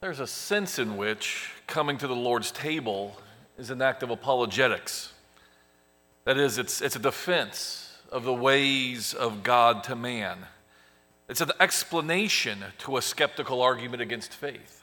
There's a sense in which coming to the Lord's table is an act of apologetics. That is, it's a defense of the ways of God to man. It's an explanation to a skeptical argument against faith.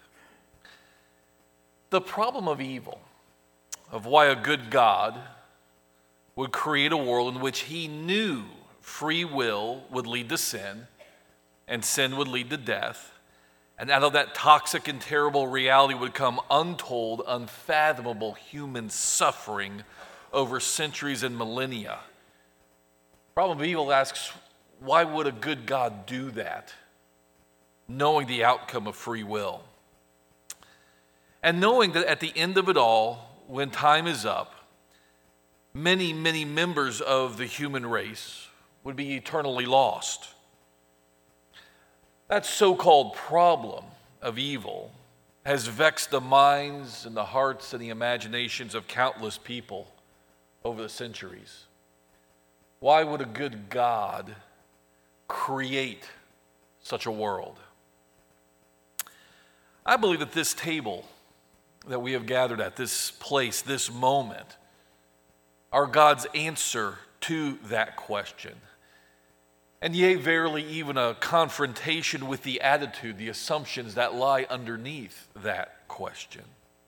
The problem of evil, of why a good God would create a world in which he knew free will would lead to sin, and sin would lead to death, and out of that toxic and terrible reality would come untold, unfathomable human suffering over centuries and millennia. The problem of evil asks, why would a good God do that, knowing the outcome of free will? And knowing that at the end of it all, when time is up, many, many members of the human race would be eternally lost. That so-called problem of evil has vexed the minds and the hearts and the imaginations of countless people over the centuries. Why would a good God create such a world? I believe that this table that we have gathered at, this place, this moment, are God's answer to that question. And yea, verily, even a confrontation with the attitude, the assumptions that lie underneath that question.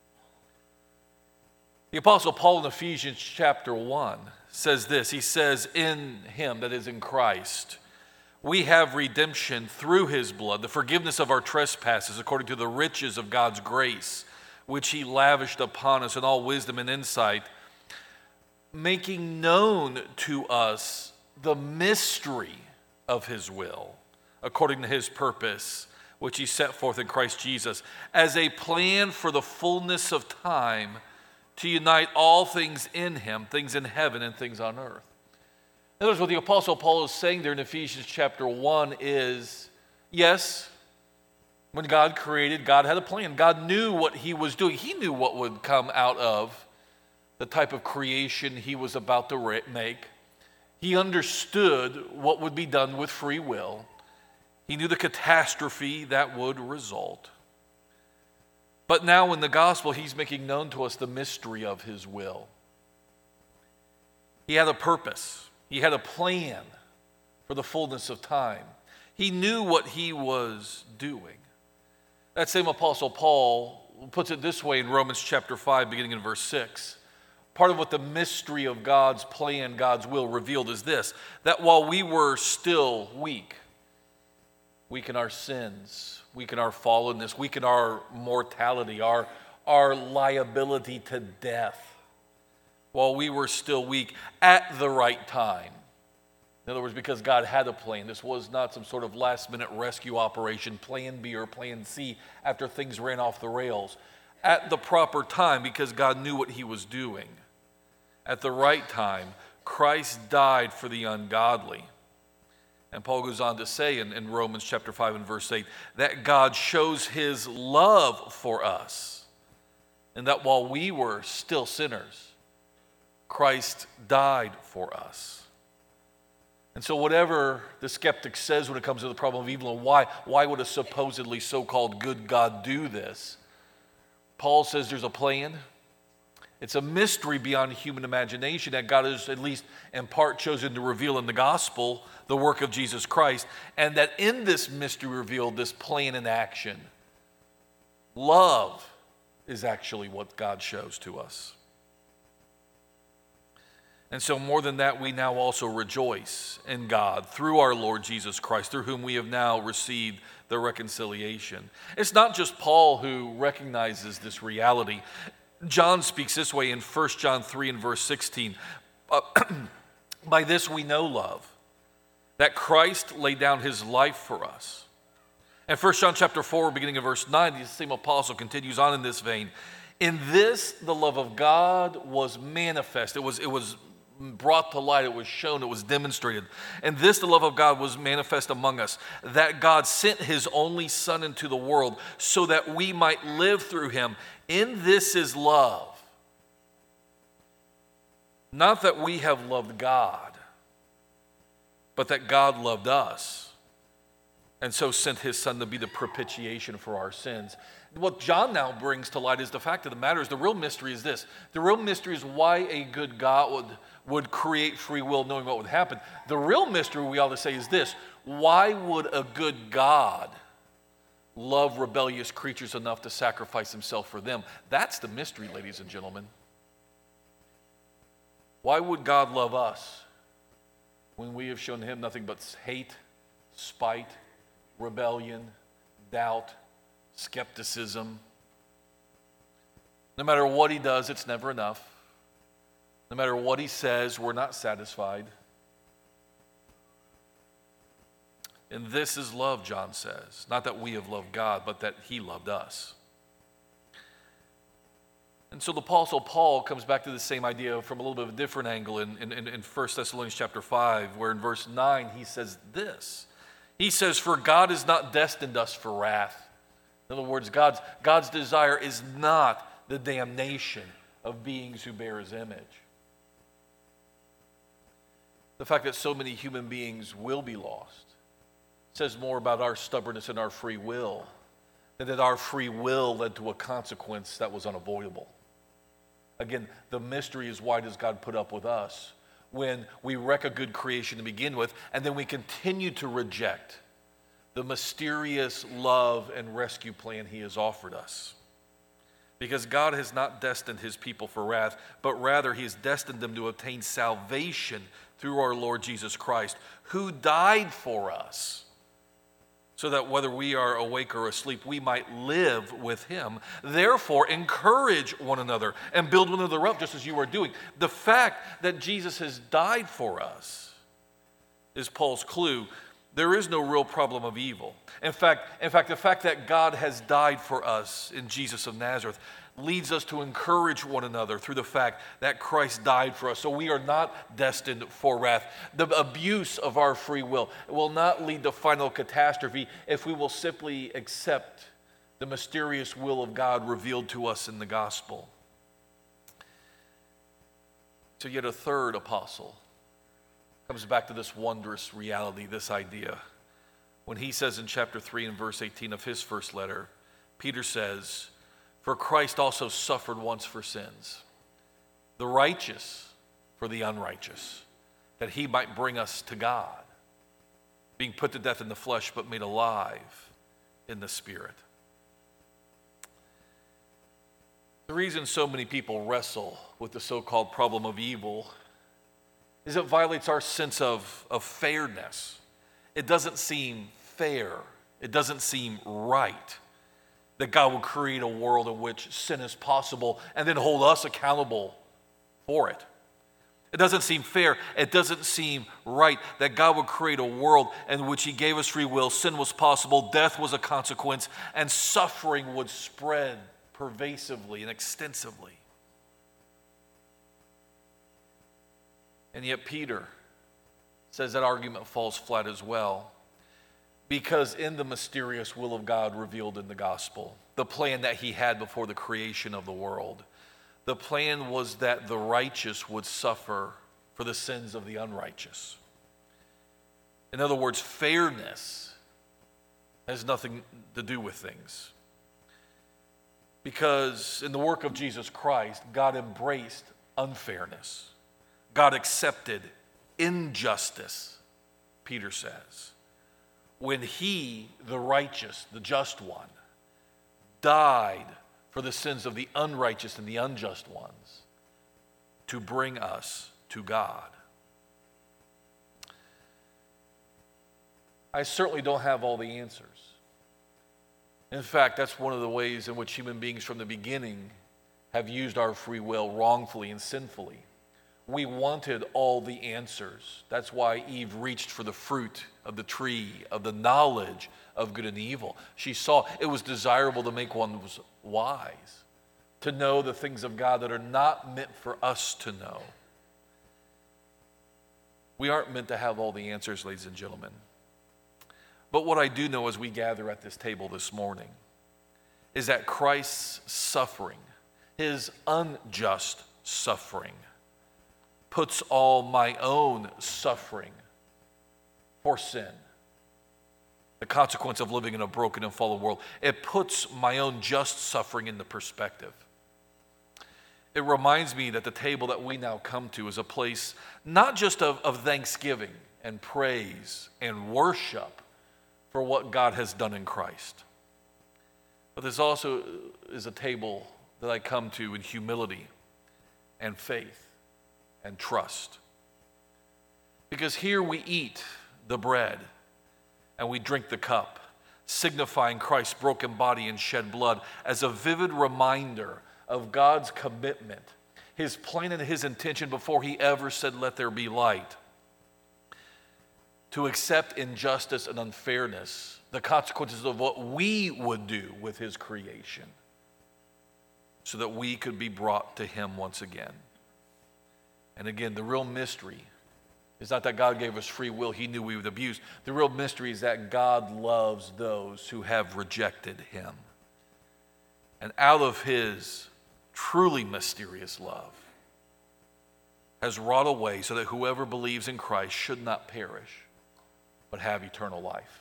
The Apostle Paul in Ephesians chapter 1 says this. He says, in him, that is in Christ, we have redemption through his blood, the forgiveness of our trespasses according to the riches of God's grace, which he lavished upon us in all wisdom and insight, making known to us the mystery of his will, according to his purpose, which he set forth in Christ Jesus, as a plan for the fullness of time to unite all things in him, things in heaven and things on earth. In other words, what the Apostle Paul is saying there in Ephesians chapter 1 is, yes, when God created, God had a plan. God knew what he was doing. He knew what would come out of the type of creation he was about to make. He understood what would be done with free will. He knew the catastrophe that would result. But now in the gospel, he's making known to us the mystery of his will. He had a purpose. He had a plan for the fullness of time. He knew what he was doing. That same Apostle Paul puts it this way in Romans chapter 5, beginning in verse 6. Part of what the mystery of God's plan, God's will revealed is this, that while we were still weak in our sins, weak in our fallenness, weak in our mortality, our liability to death, while we were still weak at the right time. In other words, because God had a plan. This was not some sort of last-minute rescue operation, plan B or plan C, after things ran off the rails. At the proper time, because God knew what he was doing. At the right time, Christ died for the ungodly. And Paul goes on to say in Romans chapter 5 and verse 8, that God shows his love for us, and that while we were still sinners, Christ died for us. And so whatever the skeptic says when it comes to the problem of evil and why would a supposedly so-called good God do this? Paul says there's a plan. It's a mystery beyond human imagination that God has at least in part chosen to reveal in the gospel, the work of Jesus Christ, and that in this mystery revealed, this plan in action, love is actually what God shows to us. And so more than that, we now also rejoice in God through our Lord Jesus Christ, through whom we have now received the reconciliation. It's not just Paul who recognizes this reality. John speaks this way in 1 John 3 and verse 16. By this we know love, that Christ laid down his life for us. And 1 John chapter 4, beginning of verse 9, the same apostle continues on in this vein. In this, the love of God was manifest. It was brought to light, it was shown, it was demonstrated. And this, the love of God, was manifest among us, that God sent his only Son into the world so that we might live through him. In this is love. Not that we have loved God, but that God loved us and so sent his Son to be the propitiation for our sins. What John now brings to light is the fact of the matter is the real mystery is this. The real mystery is why a good God would create free will knowing what would happen. The real mystery, we ought to say, is this. Why would a good God love rebellious creatures enough to sacrifice himself for them? That's the mystery, ladies and gentlemen. Why would God love us when we have shown him nothing but hate, spite, rebellion, doubt, skepticism? No matter what he does, it's never enough. No matter what he says, we're not satisfied. And this is love, John says. Not that we have loved God, but that he loved us. And so the Apostle Paul comes back to the same idea from a little bit of a different angle in 1 Thessalonians chapter 5, where in verse 9 he says this. He says, "For God has not destined us for wrath." In other words, God's desire is not the damnation of beings who bear his image. The fact that so many human beings will be lost says more about our stubbornness and our free will than that our free will led to a consequence that was unavoidable. Again, the mystery is, why does God put up with us when we wreck a good creation to begin with, and then we continue to reject the mysterious love and rescue plan he has offered us? Because God has not destined his people for wrath, but rather he has destined them to obtain salvation through our Lord Jesus Christ, who died for us, so that whether we are awake or asleep, we might live with him. Therefore, encourage one another and build one another up, just as you are doing. The fact that Jesus has died for us is Paul's clue. There is no real problem of evil. In fact, the fact that God has died for us in Jesus of Nazareth leads us to encourage one another through the fact that Christ died for us. So we are not destined for wrath. The abuse of our free will will not lead to final catastrophe if we will simply accept the mysterious will of God revealed to us in the gospel. So yet a third apostle comes back to this wondrous reality, this idea. When he says in chapter 3 and verse 18 of his first letter, Peter says, "For Christ also suffered once for sins, the righteous for the unrighteous, that he might bring us to God, being put to death in the flesh, but made alive in the Spirit." The reason so many people wrestle with the so-called problem of evil is it violates our sense of fairness. It doesn't seem fair. It doesn't seem right that God will create a world in which sin is possible and then hold us accountable for it. It doesn't seem fair. It doesn't seem right that God would create a world in which he gave us free will, sin was possible, death was a consequence, and suffering would spread pervasively and extensively. And yet Peter says that argument falls flat as well, because in the mysterious will of God revealed in the gospel, the plan that he had before the creation of the world, the plan was that the righteous would suffer for the sins of the unrighteous. In other words, fairness has nothing to do with things. Because in the work of Jesus Christ, God embraced unfairness. God accepted injustice, Peter says, when he, the righteous, the just one, died for the sins of the unrighteous and the unjust ones to bring us to God. I certainly don't have all the answers. In fact, that's one of the ways in which human beings from the beginning have used our free will wrongfully and sinfully. We wanted all the answers. That's why Eve reached for the fruit of the tree of the knowledge of good and evil. She saw it was desirable to make one wise, to know the things of God that are not meant for us to know. We aren't meant to have all the answers, ladies and gentlemen. But what I do know as we gather at this table this morning is that Christ's suffering, his unjust suffering, puts all my own suffering for sin, the consequence of living in a broken and fallen world. It puts my own just suffering into perspective. It reminds me that the table that we now come to is a place not just of thanksgiving and praise and worship for what God has done in Christ, but this also is a table that I come to in humility and faith and trust. Because here we eat the bread and we drink the cup, signifying Christ's broken body and shed blood as a vivid reminder of God's commitment, his plan and his intention before he ever said, "Let there be light," to accept injustice and unfairness, the consequences of what we would do with his creation, so that we could be brought to him once again. And again, the real mystery is not that God gave us free will, he knew we would abuse. The real mystery is that God loves those who have rejected him. And out of his truly mysterious love has wrought a way so that whoever believes in Christ should not perish, but have eternal life.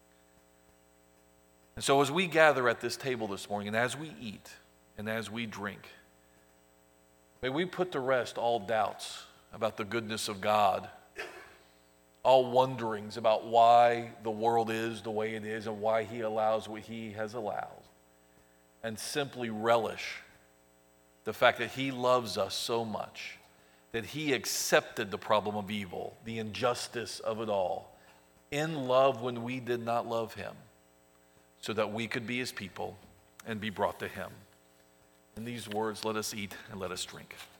And so as we gather at this table this morning, and as we eat, and as we drink, may we put to rest all doubts about the goodness of God, all wonderings about why the world is the way it is and why he allows what he has allowed, and simply relish the fact that he loves us so much that he accepted the problem of evil, the injustice of it all, in love when we did not love him, so that we could be his people and be brought to him. In these words, let us eat and let us drink.